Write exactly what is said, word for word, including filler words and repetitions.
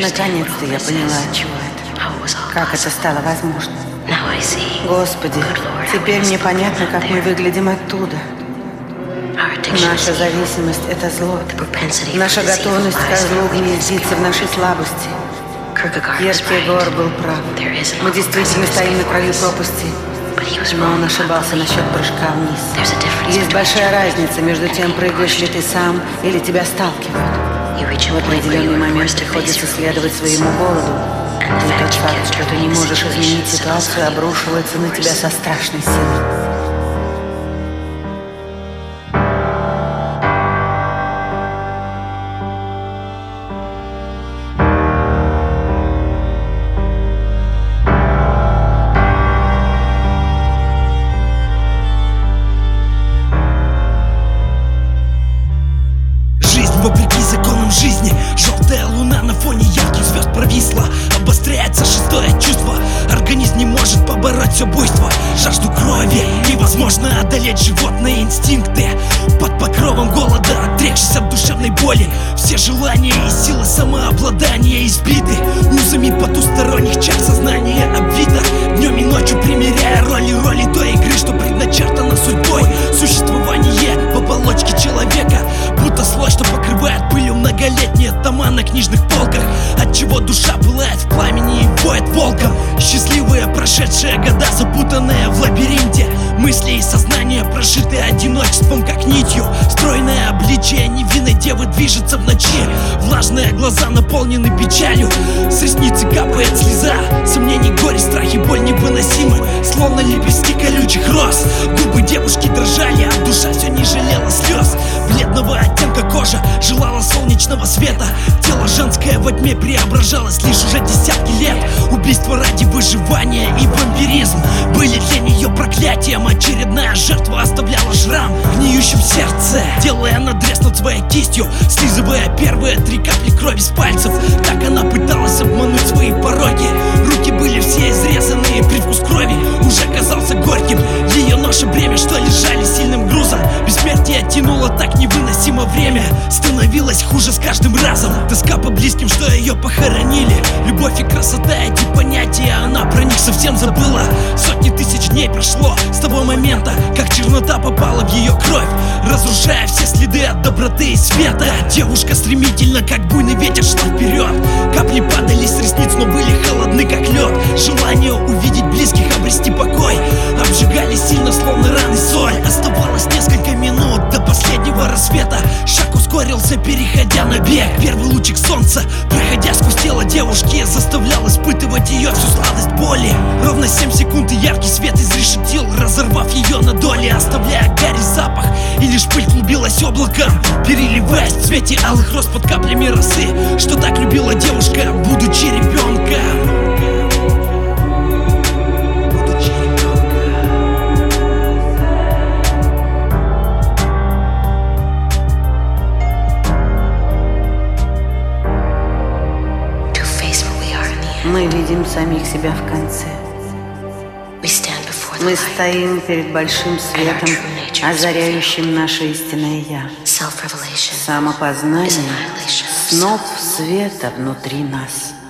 Наконец-то я поняла, от чего это. Как это стало возможно. Господи, теперь мне понятно, как мы выглядим оттуда. Наша зависимость — это зло. Наша готовность ко злу гнездится в нашей слабости. Кьеркегор был прав. Мы действительно стоим на краю пропасти. Но он ошибался насчет прыжка вниз. Есть большая разница между тем, прыгаешь ли ты сам или тебя сталкивают. В определенный момент приходится следовать своему голоду. И тот факт, что ты не можешь изменить ситуацию, обрушивается на тебя со страшной силой. Вопреки законам жизни, желтая луна на фоне ярких звезд провисла. Обостряется шестое чувство. Организм не может побороть все буйство. Жажду крови невозможно одолеть животные инстинкты. Под покровом голода, отрекшись от душевной боли, все желания и силы самообладания избиты узами потусторонних чар. Сознание обвито днем и ночью, примеряя роли роли той игры, что предначертано судьбой. Существование в оболочке человека, будто слой, что покрывает пылью многолетние тома на книжных полках, отчего душа пылает в пламени и воет волком. Счастливые прошедшие года, запутанные в лабиринте мысли и сознания, прожитые одиночеством как нитью. Стройное обличие невинной девы движется в ночи. Влажные глаза наполнены печалью, с ресницы капает слеза. Сомнений, горе, страх и боль невыносимы, словно лепестки колючих роз. Губы девушки дрожали, а душа все не жалела слез. Бледного оттенка кожа желала солнечного света. Тело женское во тьме преображалось лишь уже десятки лет. Убийство ради выживания и вампиризм были для нее проклятием. Очередная жертва оставляла шрам в гниющем сердце, делая надрез над своей кистью, слизывая первые три капли крови с пальцев. Так она пыталась обмануть свои пороки. Руки были все изрезанные, привкус крови уже казался горьким. Ее ноша бремя, что лежали сильным грузом. Бессмертие тянуло так невыносимо время, становилось хуже с каждым разом. Тоска по близким, что ее похоронили. Любовь и красота, эти понятия она про них совсем забыла. Сотни тысяч дней прошло с того момента, как чернота попала в ее кровь, разрушая все следы от доброты и света. Девушка стремительно, как буйный ветер, шла вперед. Капли падали с ресниц, но были холодны, как лед. Желание увидеть близких, обрести покой обжигали сильно, словно раны соль. Оставалось несколько минут до последнего рассвета. Шаг ускорился, переходя на бег. Первый лучик солнца, проходя сквозь тело девушки, заставлял испытывать ее всю сладость боли. Ровно семь секунд и яркий свет изрешетил, разорвав ее на доли, оставляя гарь и запах. И лишь пыль клубилась облаком, переливаясь в цвете алых роз под каплями росы, что так любила девушка, будучи ребенком. Мы видим самих себя в конце. Мы стоим перед большим светом, озаряющим наше истинное «Я». Самопознание — сноп света внутри нас.